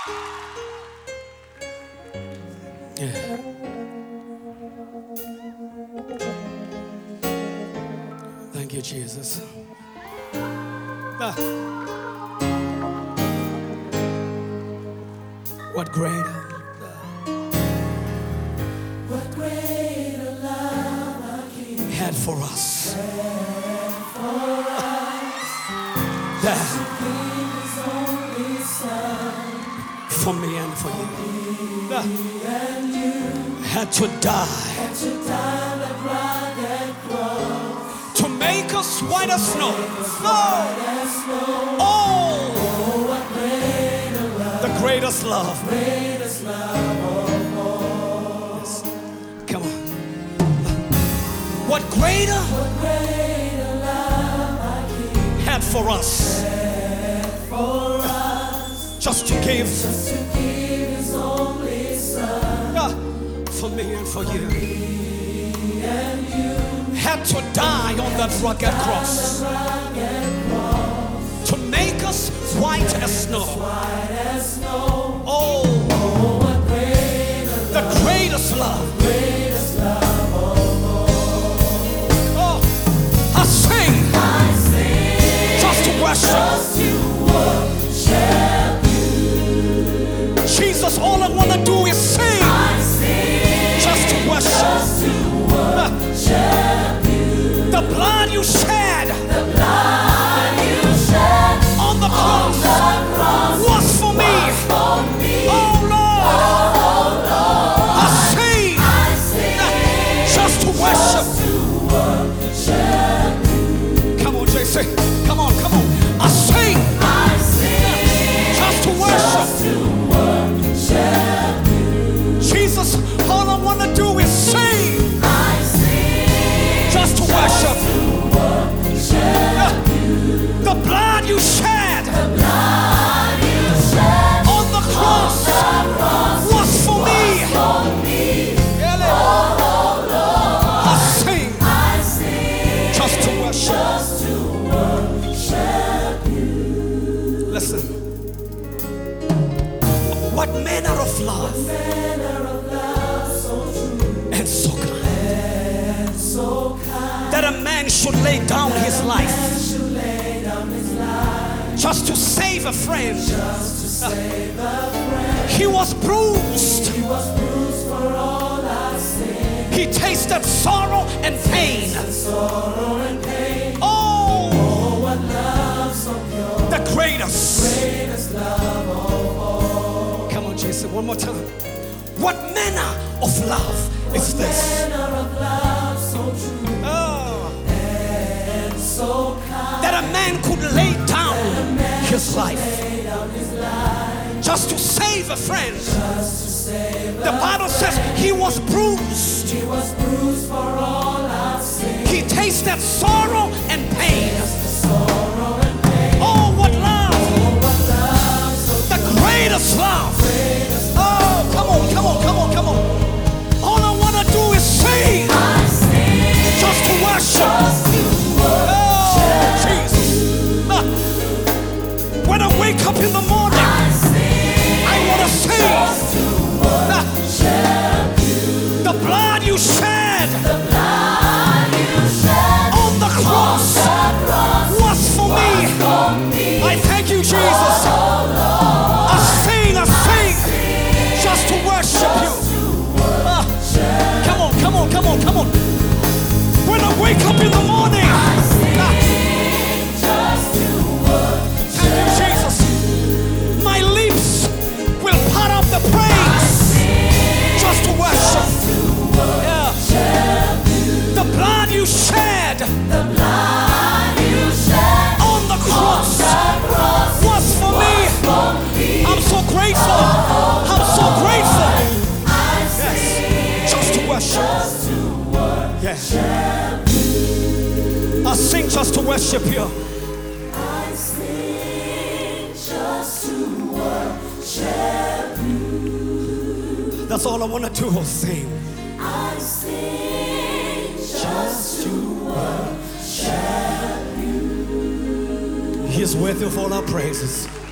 Yeah. Thank you, Jesus. Ah. What greater? What greater love our King Had for us. to give His only Son, For me and for you. Ah. and you Had to die had to die like rugged cross. to make us white as snow. As snow. Oh, What greater love, the greatest love. greatest love of all. Yes. Come on. What greater What greater love our King had for us for us, just to give just to give His only Son, ah, for me and for you. and you Had to die on that rugged cross rugged cross, to make us white as snow. white as snow. Oh, What greater the greatest love. greatest love of all. Oh, I sing I sing just to worship just to worship you. Jesus. All I want to do is sing I sing just to worship. just to worship you. The blood you shed The blood you shed on the on cross the cross was for me. for me. Oh Lord, I sing I sing just to worship. to worship. Come on, JC. Come on, come on. I sing I sing just to worship. just to worship. Jesus, all I want to do is sing I sing just to worship. worship. The blood you shed The blood you shed on the cross on the cross was for me. for me. I sing I sing just to worship. just to worship you. Listen. What manner of love Manner of love so true and so kind and so kind. that a man should lay down his life Should lay down his life just to save a friend. just to save a friend. He was bruised. He was bruised for all our sin, He tasted sorrow and pain. sorrow and pain. Oh, Oh, what love so pure, the greatest. greatest love of all. Come on, Jason, one more time. What manner of love is this? Manner of love so true Oh, and so kind. that a man could lay down his life Lay down his life just to save a friend. just to save The Bible says he was bruised. He was bruised for all our sin, He tasted sorrow and pain. sorrow and pain. Oh, what love! What love so The greatest love. Oh, come on, come on, come on, come on. All I want to do is sing I sing just to worship. just to Oh, Jesus. Ah. When I wake up in the morning, I sing I want to sing. just to Ah. worship you. The blood you shed The blood you shed on the cross the cross was for me. for me. I thank you, Jesus. I sing just to worship you. Ah. Come on, come on, come on, come on. When I wake up in the morning, ah, Just to thank you, Jesus. My lips will part up the praise just to worship. Yeah. The blood you shed the blood you shed on the cross was for me. for me. I'm so grateful. I'm so grateful. I sing Just to worship. just to Yes. I sing just to worship you. I sing just to worship you. That's all I want to do is sing. I sing just to worship you. He is worthy of all our praises.